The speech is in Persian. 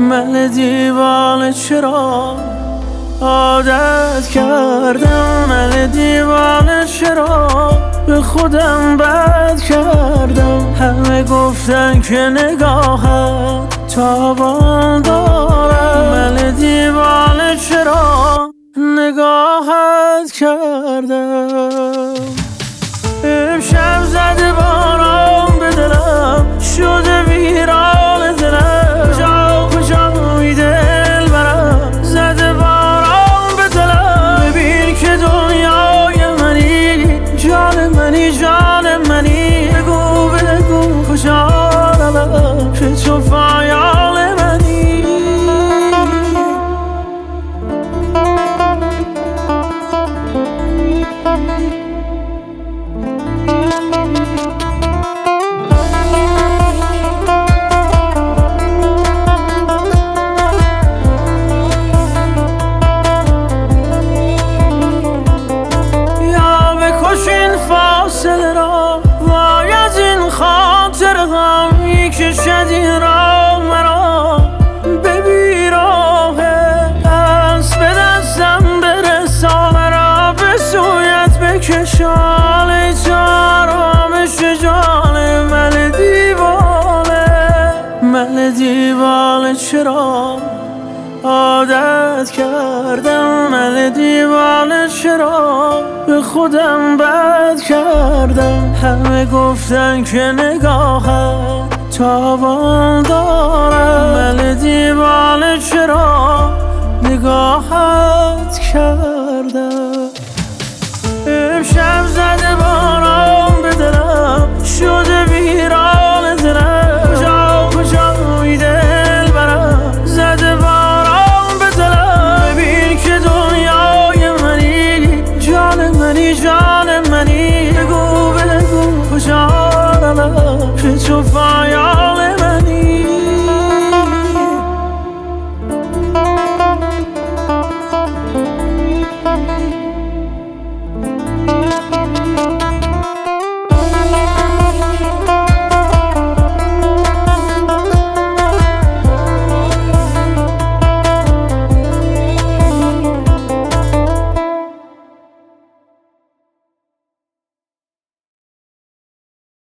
من دیوانه چرا عادت کردم، من دیوانه چرا به خودم بد کردم. همه گفتن که نگاهت تابان دارد، من دیوانه چرا نگاهت کردم. امشب زده باران به دلم، شده ویران دلم، کجا کجای دل برم زده باران به دلم. ببین که دنیای منی، جان منی، جان منی، بگو بگو کجا روم که تو پایان منی. فاصله را وای از این خاطر غمی کشد این را مرا به بیراهه. دست به دستم برسان را به سویت بکشان، ای تو آرامش جان من دیوانه. من دیوانه چرا عادت کردم، من دیوانه چرا به خودم بد کردم. همه گفتن که نگاهت تابان دارد، من دیوانه چرا نگاهت کردم.